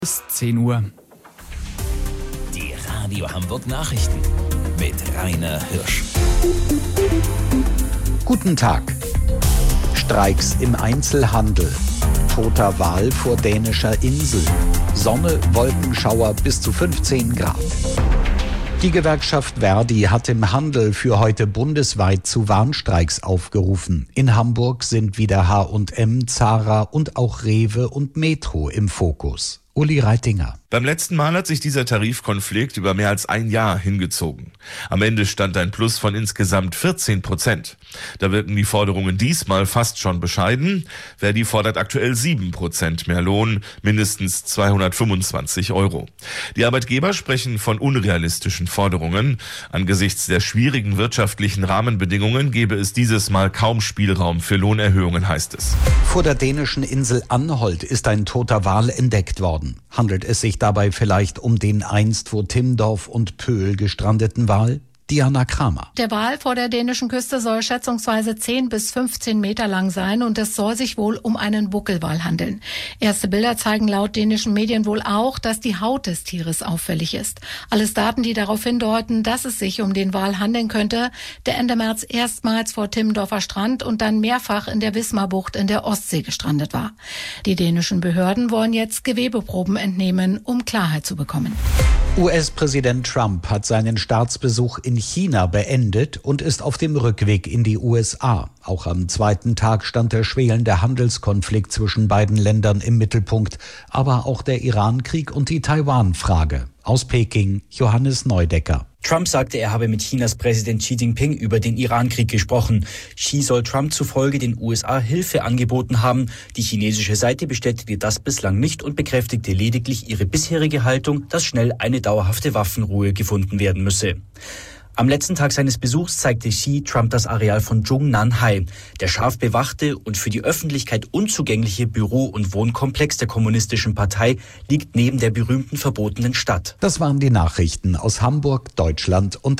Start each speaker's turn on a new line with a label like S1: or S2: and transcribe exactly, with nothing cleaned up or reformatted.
S1: Bis zehn Uhr.
S2: Die Radio Hamburg Nachrichten mit Rainer Hirsch.
S3: Guten Tag. Streiks im Einzelhandel. Toter Wal vor dänischer Insel. Sonne, Wolkenschauer bis zu fünfzehn Grad. Die Gewerkschaft Verdi hat im Handel für heute bundesweit zu Warnstreiks aufgerufen. In Hamburg sind wieder H und M, Zara und auch Rewe und Metro im Fokus. Uli Reitinger.
S4: Beim letzten Mal hat sich dieser Tarifkonflikt über mehr als ein Jahr hingezogen. Am Ende stand ein Plus von insgesamt vierzehn Prozent. Da wirken die Forderungen diesmal fast schon bescheiden. Verdi fordert aktuell sieben Prozent mehr Lohn, mindestens zweihundertfünfundzwanzig Euro. Die Arbeitgeber sprechen von unrealistischen Forderungen. Angesichts der schwierigen wirtschaftlichen Rahmenbedingungen gebe es dieses Mal kaum Spielraum für Lohnerhöhungen, heißt es.
S3: Vor der dänischen Insel Anholt ist ein toter Wal entdeckt worden. Handelt es sich dabei vielleicht um den einst vor Timmendorf und Pöhl gestrandeten Wal? Diana Kramer.
S5: Der Wal vor der dänischen Küste soll schätzungsweise zehn bis fünfzehn Meter lang sein und es soll sich wohl um einen Buckelwal handeln. Erste Bilder zeigen laut dänischen Medien wohl auch, dass die Haut des Tieres auffällig ist. Alles Daten, die darauf hindeuten, dass es sich um den Wal handeln könnte, der Ende März erstmals vor Timmendorfer Strand und dann mehrfach in der Wismarbucht in der Ostsee gestrandet war. Die dänischen Behörden wollen jetzt Gewebeproben entnehmen, um Klarheit zu bekommen.
S3: U S-Präsident Trump hat seinen Staatsbesuch in China beendet und ist auf dem Rückweg in die U S A. Auch am zweiten Tag stand der schwelende Handelskonflikt zwischen beiden Ländern im Mittelpunkt, aber auch der Iran-Krieg und die Taiwan-Frage. Aus Peking, Johannes Neudecker.
S6: Trump sagte, er habe mit Chinas Präsident Xi Jinping über den Iran-Krieg gesprochen. Xi soll Trump zufolge den U S A Hilfe angeboten haben. Die chinesische Seite bestätigte das bislang nicht und bekräftigte lediglich ihre bisherige Haltung, dass schnell eine dauerhafte Waffenruhe gefunden werden müsse. Am letzten Tag seines Besuchs zeigte Xi Trump das Areal von Zhongnanhai. Der scharf bewachte und für die Öffentlichkeit unzugängliche Büro- und Wohnkomplex der Kommunistischen Partei liegt neben der berühmten verbotenen Stadt.
S3: Das waren die Nachrichten aus Hamburg, Deutschland und